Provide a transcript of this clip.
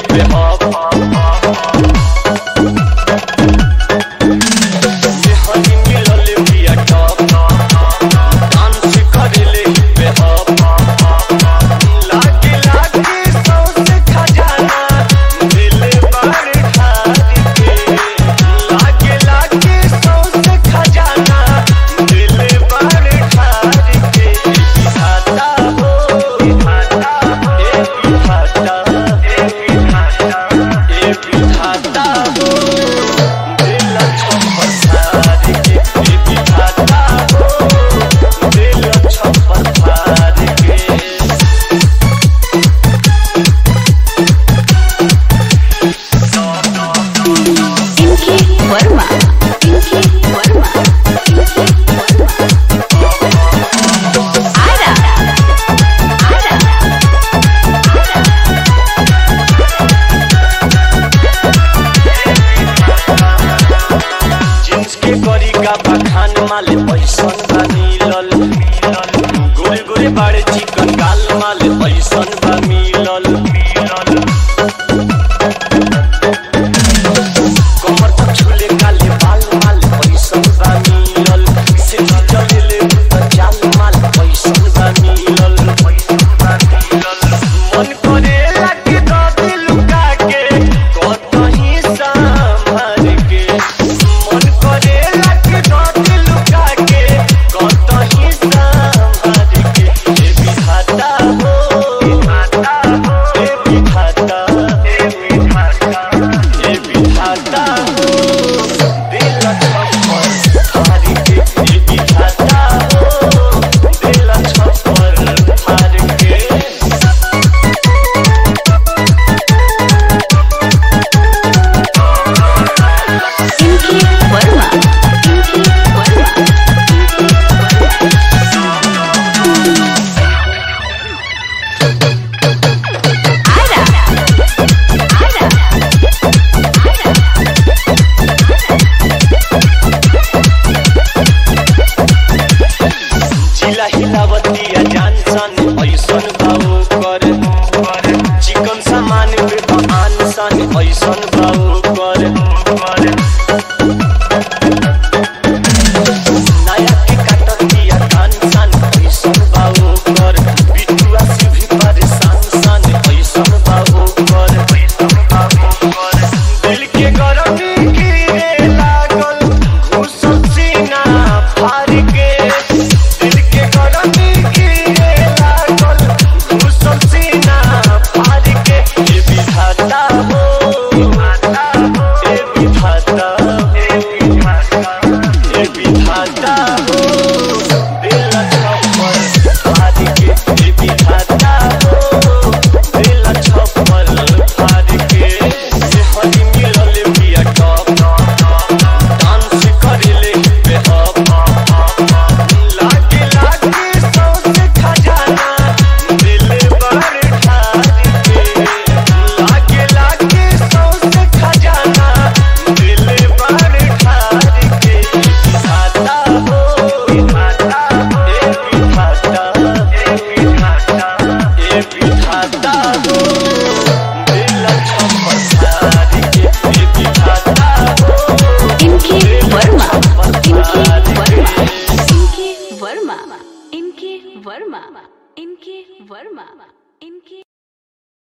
माले पैसन बा मिलल गोरे गोरे बाड़े चिकन गाल माले पैसन बा मिलल कमर तक झूले काले बाल माले पैसन बा मिलल से चले ले चाल माले पैसन बा मिलल मन करे लागे दादी लुका के कतही संभाल के मन करे लागे दादी लुका के कतही संभाल के ए विधाता हो ए विधाता हो दिल छप्पर हार के ए विधाता हो दिल छप्पर हार के जिला हिलावतिया जानसन ऐसन भाव कर चिकन सामान पे बहान सन ऐसन भाव कर नया के काटतिया कान सन ऐसन भाव कर बिटुआ से भी परेशान सन ऐसन भाव कर दिल के गरमी गिरे लागल घुसल सीना फाड़ के दिल के गरमी गिरे लागल घुसल सीना फाड़ के ए विधाता हो ए विधाता हो दिल छप्पर फाड़ के ए विधाता हो दिल छप्पर फाड़ के हरी मिलल बिया टॉप डांस करेले बेहब लागे लागे सौसे खजाना दिल बर ठार के लागे लागे सौसे खजाना दिल बर ठार के विधाता हो ए विधाता हो दिल छप्पर फाड़ के ए विधाता हो इनके वर्मा